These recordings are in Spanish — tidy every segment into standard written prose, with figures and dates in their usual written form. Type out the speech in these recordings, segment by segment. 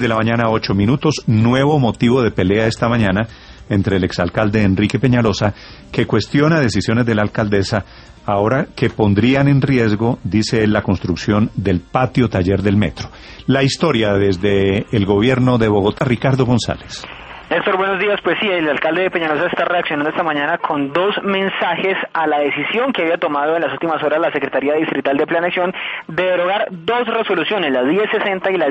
de la mañana, 8 minutos, nuevo motivo de pelea esta mañana entre el exalcalde Enrique Peñalosa, que cuestiona decisiones de la alcaldesa ahora que pondrían en riesgo, dice él, la construcción del patio taller del metro. La historia desde el gobierno de Bogotá, Ricardo González. Néstor, buenos días. Pues sí, el alcalde de Peñalosa está reaccionando esta mañana con dos mensajes a la decisión que había tomado en las últimas horas la Secretaría Distrital de Planeación de derogar dos resoluciones, la 1060 y la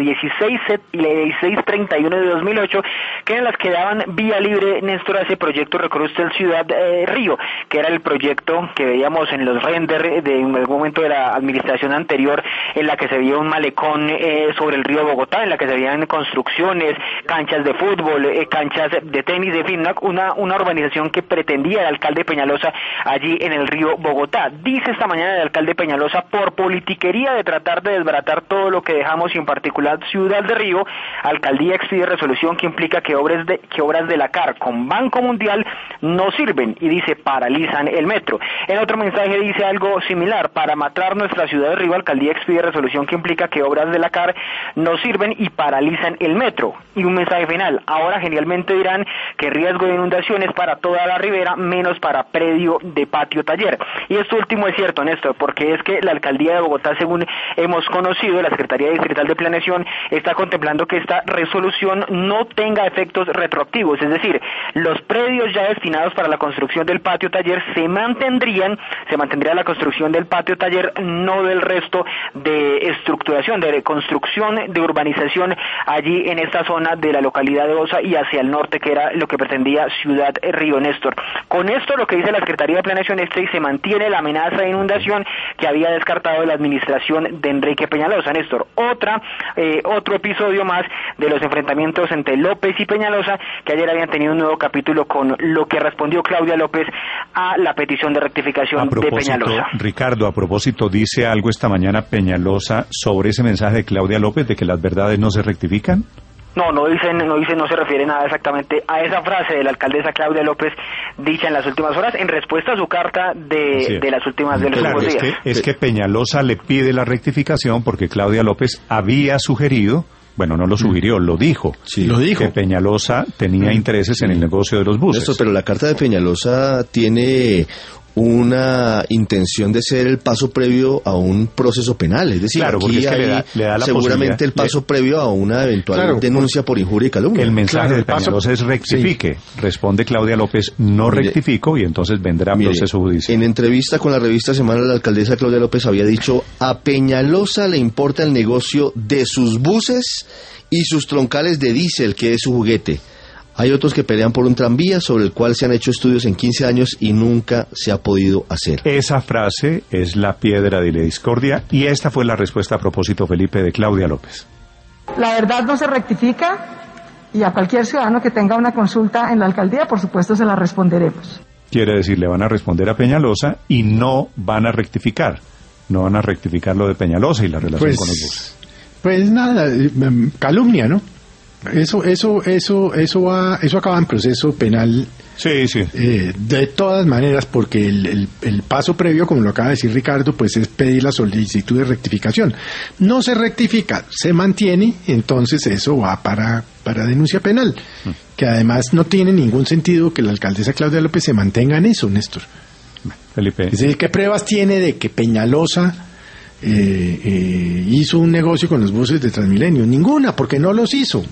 1631 de 2008, que eran las que daban vía libre, Néstor, a ese proyecto Recorusted Ciudad Río, que era el proyecto que veíamos en los renders de en algún momento de la administración anterior, en la que se veía un malecón sobre el río Bogotá, en la que se veían construcciones, canchas de fútbol, canchas de tenis, de fin, una urbanización que pretendía el alcalde Peñalosa allí en el río Bogotá. Dice esta mañana el alcalde Peñalosa, por politiquería de tratar de desbaratar todo lo que dejamos y en particular Ciudad de Río, alcaldía expide resolución que implica que obras de la CAR con Banco Mundial no sirven y dice paralizan el metro. En otro mensaje dice algo similar, para matar nuestra Ciudad de Río, alcaldía expide resolución que implica que obras de la CAR no sirven y paralizan el metro. Y un mensaje final, ahora genialmente dirán que riesgo de inundaciones para toda la ribera, menos para predio de patio taller. Y esto último es cierto, Néstor, porque es que la alcaldía de Bogotá, según hemos conocido, la Secretaría Distrital de Planeación está contemplando que esta resolución no tenga efectos retroactivos, es decir, los predios ya destinados para la construcción del patio taller se mantendría la construcción del patio taller, no del resto de estructuración, de reconstrucción, de urbanización allí en esta zona de la localidad de Osa y hacia el norte, que era lo que pretendía Ciudad Río, Néstor. Con esto, lo que dice la Secretaría de Planeación es que se mantiene la amenaza de inundación que había descartado la administración de Enrique Peñalosa, Néstor. Otro episodio más de los enfrentamientos entre López y Peñalosa, que ayer habían tenido un nuevo capítulo con lo que respondió Claudia López a la petición de rectificación de Peñalosa. Ricardo, a propósito, dice algo esta mañana Peñalosa sobre ese mensaje de Claudia López de que las verdades no se rectifican. No se refiere nada exactamente a esa frase de la alcaldesa Claudia López dicha en las últimas horas en respuesta a su carta de los últimos días. Es que Peñalosa le pide la rectificación porque Claudia López había sugerido, bueno, no lo sugirió, lo dijo. Sí, lo dijo. Que Peñalosa tenía intereses en el negocio de los buses. Esto, pero la carta de Peñalosa tiene una intención de ser el paso previo a un proceso penal, es decir, claro, aquí es que le da la seguramente el paso previo a una eventual denuncia por injuria y calumnia. El mensaje de Peñalosa es rectifique. Sí. Responde Claudia López, no rectifico, y entonces vendrá proceso judicial. En entrevista con la revista Semana, la alcaldesa Claudia López había dicho, a Peñalosa le importa el negocio de sus buses y sus troncales de diésel, que es su juguete. Hay otros que pelean por un tranvía sobre el cual se han hecho estudios en 15 años y nunca se ha podido hacer. Esa frase es la piedra de la discordia y esta fue la respuesta a propósito, Felipe, de Claudia López. La verdad no se rectifica y a cualquier ciudadano que tenga una consulta en la alcaldía, por supuesto, se la responderemos. Quiere decir, le van a responder a Peñalosa y no van a rectificar. No van a rectificar lo de Peñalosa y la relación con los buses. Pues nada, calumnia, ¿no? Eso acaba en proceso penal. Sí. De todas maneras, porque el paso previo, como lo acaba de decir Ricardo, pues es pedir la solicitud de rectificación. No se rectifica, se mantiene, entonces eso va para denuncia penal, que además no tiene ningún sentido que la alcaldesa Claudia López se mantenga en eso, Néstor. Felipe. Es decir, ¿qué pruebas tiene de que Peñalosa hizo un negocio con los buses de Transmilenio? Ninguna, porque no los hizo.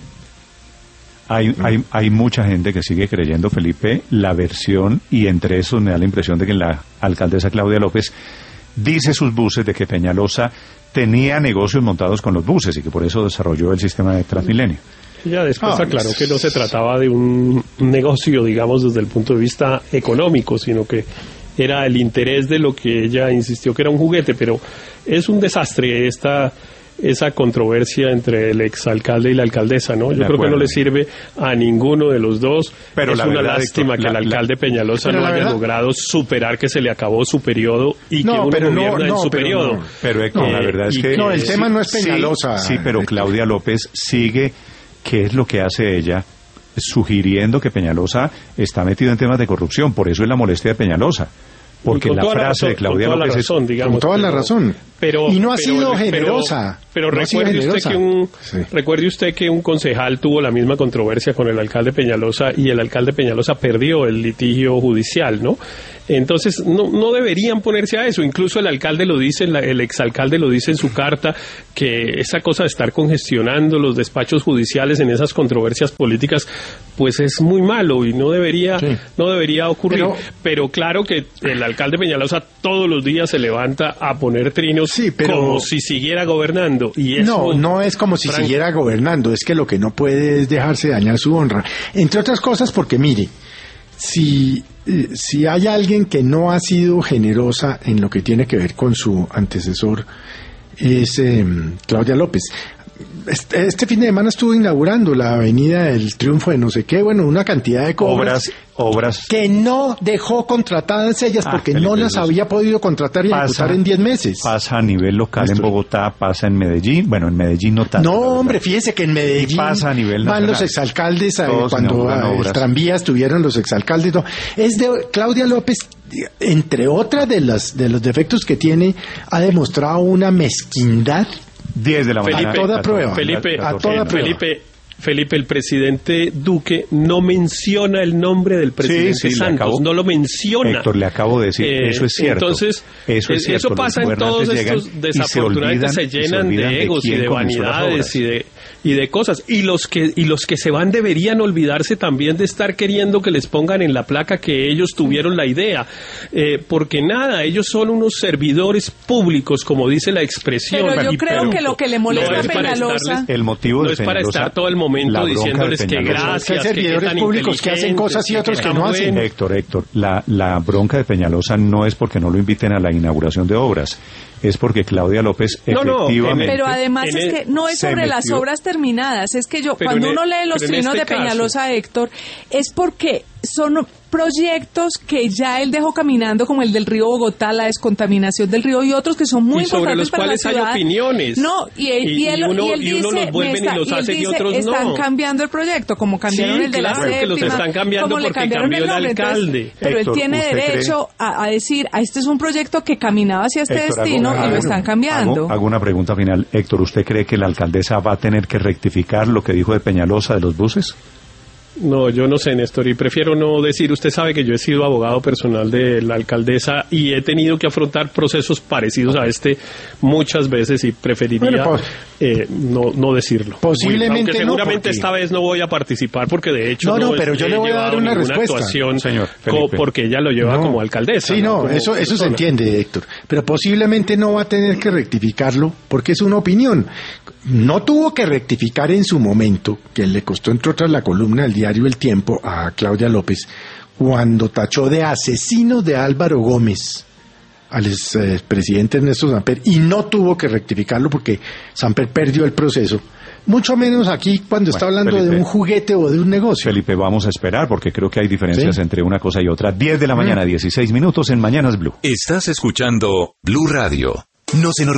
Hay mucha gente que sigue creyendo, Felipe, la versión, y entre esos me da la impresión de que la alcaldesa Claudia López dice sus buses de que Peñalosa tenía negocios montados con los buses y que por eso desarrolló el sistema de Transmilenio. Ya después aclaró que no se trataba de un negocio, digamos, desde el punto de vista económico, sino que era el interés de lo que ella insistió que era un juguete, pero es un desastre esa controversia entre el exalcalde y la alcaldesa, ¿no? Yo creo que no le sirve a ninguno de los dos. Pero es una lástima que el alcalde Peñalosa no haya logrado superar que se le acabó su periodo y que uno gobierna en su periodo. Pero la verdad es que... No, el tema no es Peñalosa. Sí, pero Claudia López sigue, ¿qué es lo que hace ella? Sugiriendo que Peñalosa está metido en temas de corrupción, por eso es la molestia de Peñalosa. Porque la frase de Claudia López es con toda la razón. Y no ha sido generosa. Pero recuerde usted que un concejal tuvo la misma controversia con el alcalde Peñalosa y el alcalde Peñalosa perdió el litigio judicial, ¿no? Entonces no deberían ponerse a eso. Incluso el alcalde lo dice, el exalcalde lo dice en su carta, que esa cosa de estar congestionando los despachos judiciales en esas controversias políticas, pues es muy malo y no debería ocurrir. Pero claro que el alcalde Peñalosa todos los días se levanta a poner trinos como si siguiera gobernando. Y no es como si siguiera gobernando, es que lo que no puede es dejarse dañar su honra. Entre otras cosas porque, mire, si hay alguien que no ha sido generosa en lo que tiene que ver con su antecesor, es Claudia López. Este fin de semana estuvo inaugurando la Avenida del Triunfo de no sé qué, una cantidad de obras que no dejó contratadas ellas porque no las había podido contratar y ejecutar en 10 meses. Pasa a nivel local en Bogotá, pasa en Medellín, en Medellín no tanto. No, hombre, fíjese que en Medellín pasa a nivel nacional. Van los exalcaldes cuando el tranvía estuvieron los exalcaldes. No. Es de Claudia López, entre otras de los defectos que tiene, ha demostrado una mezquindad. 10 de la mañana. A toda prueba. Felipe, el presidente Duque no menciona el nombre del presidente Santos, no lo menciona. Héctor, le acabo de decir, eso es cierto. Entonces, eso pasa en todos estos, desafortunadamente se llenan de egos y de vanidades y de cosas. Y los que se van deberían olvidarse también de estar queriendo que les pongan en la placa que ellos tuvieron la idea. Porque ellos son unos servidores públicos, como dice la expresión. Pero yo creo que lo que le molesta a Peñalosa, el motivo no es para estar todo el momento diciéndoles que gracias, que hay servidores públicos que hacen cosas y otros que no hacen. Héctor, la bronca de Peñalosa no es porque no lo inviten a la inauguración de obras, es porque Claudia López efectivamente... Pero además es que no es sobre las obras terminadas, es que cuando uno lee los trinos de Peñalosa, Héctor, es porque son proyectos que ya él dejó caminando, como el del río Bogotá, la descontaminación del río y otros que son muy importantes para la ciudad. Sobre los cuales hay opiniones. No, y él dice, los vuelven y los hacen y otros no. Están cambiando el proyecto, como cambiaron el de la séptima. Que los están cambiando porque cambió el alcalde. Entonces, pero Héctor, él tiene derecho a decir, este es un proyecto que caminaba hacia este destino y lo están cambiando. Hago una pregunta final. Héctor, ¿usted cree que la alcaldesa va a tener que rectificar lo que dijo de Peñalosa de los buses? No, yo no sé, Néstor, y prefiero no decir. Usted sabe que yo he sido abogado personal de la alcaldesa y he tenido que afrontar procesos parecidos a este muchas veces y preferiría no decirlo. Posiblemente aunque seguramente esta vez no voy a participar porque de hecho pero yo le voy a dar una respuesta, señor Felipe, porque ella lo lleva como alcaldesa. Sí, eso se entiende, Héctor, pero posiblemente no va a tener que rectificarlo porque es una opinión. No tuvo que rectificar en su momento, que le costó entre otras la columna del diario El Tiempo a Claudia López, cuando tachó de asesino de Álvaro Gómez al expresidente Ernesto Samper, y no tuvo que rectificarlo porque Samper perdió el proceso. Mucho menos aquí cuando está hablando Felipe, de un juguete o de un negocio. Felipe, vamos a esperar porque creo que hay diferencias entre una cosa y otra. 10 de la mañana, 16 minutos en Mañanas Blue. Estás escuchando Blue Radio. Nos